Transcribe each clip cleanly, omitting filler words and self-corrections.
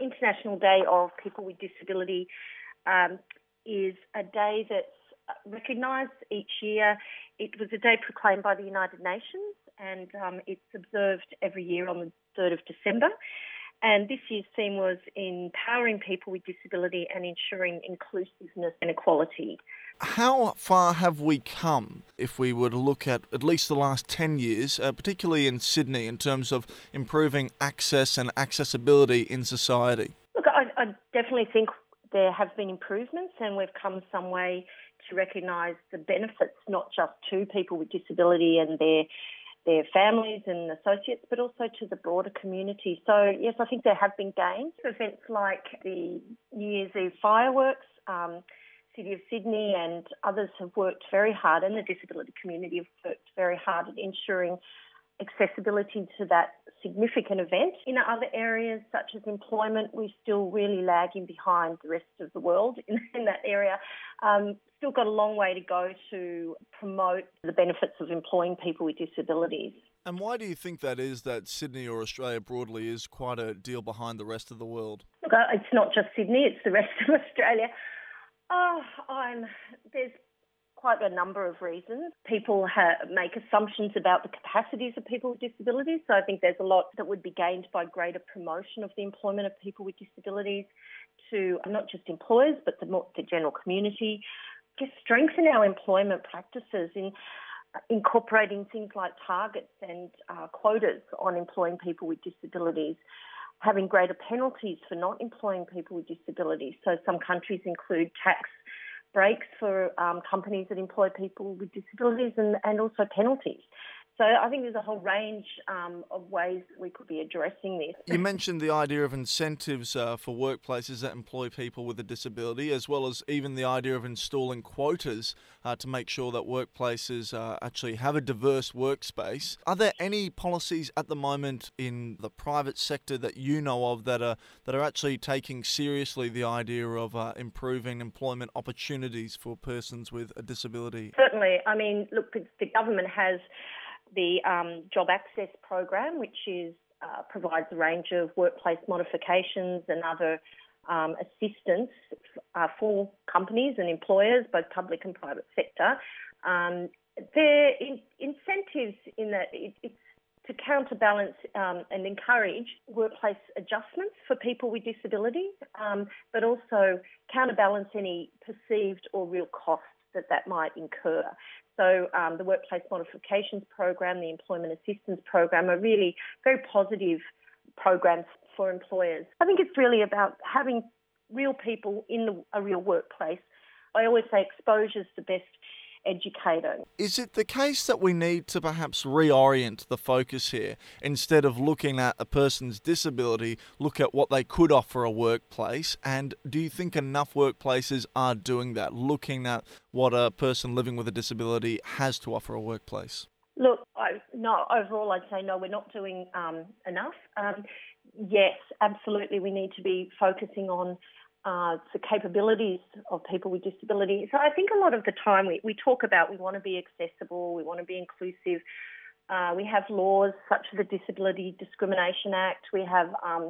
International Day of People with Disability is a day that's recognised each year. It was a day proclaimed by the United Nations, and it's observed every year on the 3rd of December. And this year's theme was empowering people with disability and ensuring inclusiveness and equality. How far have we come if we were to look at least the last 10 years, particularly in Sydney, in terms of improving access and accessibility in society? Look, I definitely think there have been improvements, and we've come some way to recognise the benefits, not just to people with disability and their families and associates, but also to the broader community. So, yes, I think there have been gains. Events like the New Year's Eve fireworks, City of Sydney and others have worked very hard, and the disability community have worked very hard at ensuring accessibility to that significant event. In other areas, such as employment, we're still really lagging behind the rest of the world in that area. Still got a long way to go to promote the benefits of employing people with disabilities. And why do you think that is, that Sydney or Australia broadly is quite a deal behind the rest of the world? Look, it's not just Sydney, it's the rest of Australia. There's quite a number of reasons. People make assumptions about the capacities of people with disabilities, so I think there's a lot that would be gained by greater promotion of the employment of people with disabilities to not just employers but the general community. Just strengthen our employment practices in incorporating things like targets and quotas on employing people with disabilities, having greater penalties for not employing people with disabilities. So some countries include tax breaks for companies that employ people with disabilities and also penalties. So I think there's a whole range of ways we could be addressing this. You mentioned the idea of incentives for workplaces that employ people with a disability, as well as even the idea of installing quotas to make sure that workplaces actually have a diverse workspace. Are there any policies at the moment in the private sector that you know of that are actually taking seriously the idea of improving employment opportunities for persons with a disability? Certainly. I mean, look, the government has the Job Access Program, which provides a range of workplace modifications and other assistance for companies and employers, both public and private sector. There are incentives in that it's to counterbalance and encourage workplace adjustments for people with disabilities, but also counterbalance any perceived or real costs that might incur. So the Workplace Modifications Program, the Employment Assistance Program are really very positive programs for employers. I think it's really about having real people in a real workplace. I always say exposure's the best educator. Is it the case that we need to perhaps reorient the focus here? Instead of looking at a person's disability, look at what they could offer a workplace? And do you think enough workplaces are doing that, looking at what a person living with a disability has to offer a workplace? Look, overall I'd say no, we're not doing enough. Yes, absolutely, we need to be focusing on the capabilities of people with disability. So I think a lot of the time we talk about we want to be accessible, we want to be inclusive. We have laws such as the Disability Discrimination Act. We have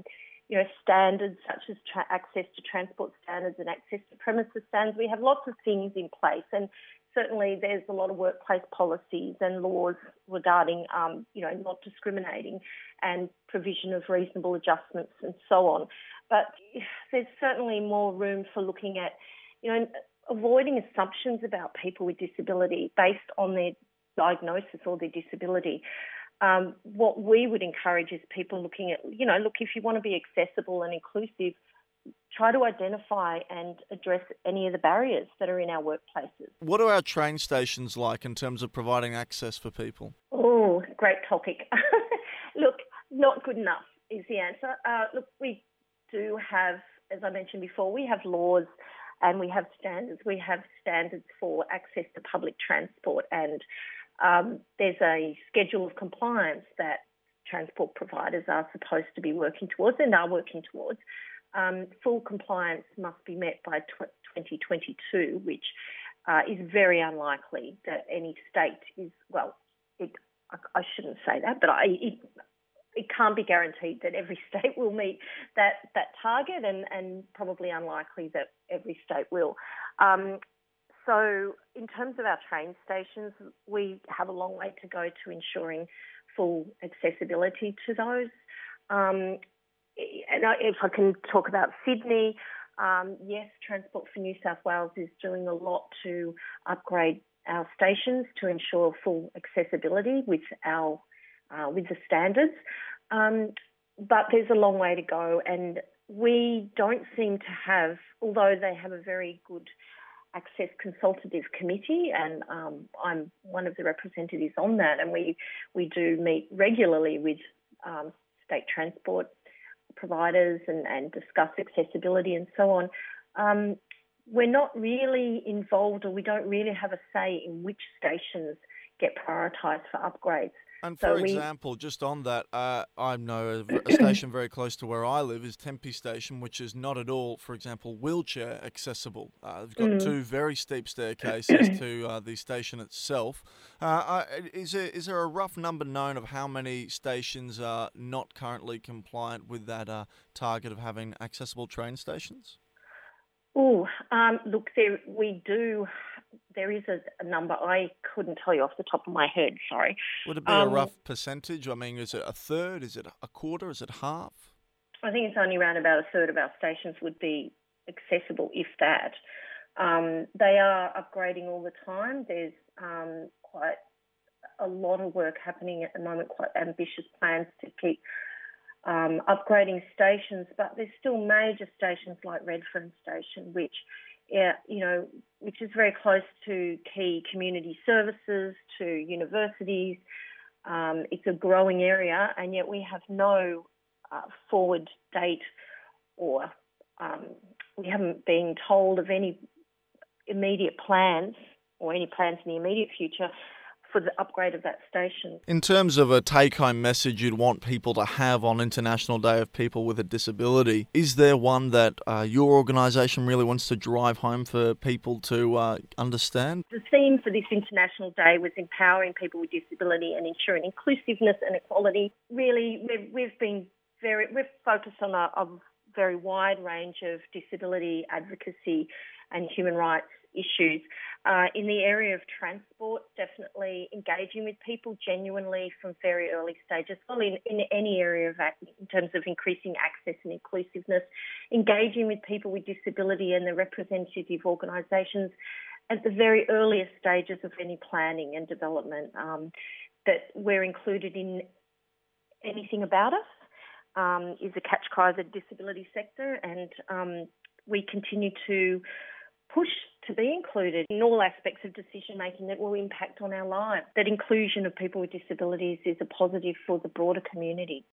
standards such as access to transport standards and access to premises standards. We have lots of things in place, and certainly there's a lot of workplace policies and laws regarding not discriminating and provision of reasonable adjustments and so on. But there's certainly more room for looking at, avoiding assumptions about people with disability based on their diagnosis or their disability. What we would encourage is people looking at, look, if you want to be accessible and inclusive, try to identify and address any of the barriers that are in our workplaces. What are our train stations like in terms of providing access for people? Oh, great topic. Look, not good enough is the answer. Look, we do have, as I mentioned before, we have laws and we have standards. We have standards for access to public transport, and there's a schedule of compliance that transport providers are supposed to be working towards and are working towards. Full compliance must be met by 2022, which is very unlikely that any state is, I shouldn't say that, but it can't be guaranteed that every state will meet that target, and probably unlikely that every state will. So in terms of our train stations, we have a long way to go to ensuring full accessibility to those. And if I can talk about Sydney, yes, Transport for New South Wales is doing a lot to upgrade our stations to ensure full accessibility with the standards. But there's a long way to go, and we don't seem to have, although they have a very good Access Consultative Committee, and I'm one of the representatives on that, and we do meet regularly with state transport providers and discuss accessibility and so on. We're not really involved, or we don't really have a say in which stations get prioritised for upgrades. And for example, just on that, I know a station very close to where I live is Tempe Station, which is not at all, for example, wheelchair accessible. They've got two very steep staircases to the station itself. Is there a rough number known of how many stations are not currently compliant with that target of having accessible train stations? Look, there is a number. I couldn't tell you off the top of my head, sorry. Would it be a rough percentage? I mean, is it a third? Is it a quarter? Is it half? I think it's only around about a third of our stations would be accessible, if that. They are upgrading all the time. There's quite a lot of work happening at the moment, quite ambitious plans to keep upgrading stations, but there's still major stations like Redfern Station, which is very close to key community services, to universities. It's a growing area, and yet we have no forward date, or we haven't been told of any immediate plans or any plans in the immediate future for the upgrade of that station. In terms of a take-home message you'd want people to have on International Day of People with a Disability, is there one that your organisation really wants to drive home for people to understand? The theme for this International Day was empowering people with disability and ensuring inclusiveness and equality. Really, we've focused on a very wide range of disability advocacy and human rights issues. In the area of transport, definitely engaging with people genuinely from very early stages. Well, in any area in terms of increasing access and inclusiveness, engaging with people with disability and the representative organisations at the very earliest stages of any planning and development, that we're included in anything about us is a catch cry of the disability sector, and we continue to push to be included in all aspects of decision making that will impact on our lives. That inclusion of people with disabilities is a positive for the broader community.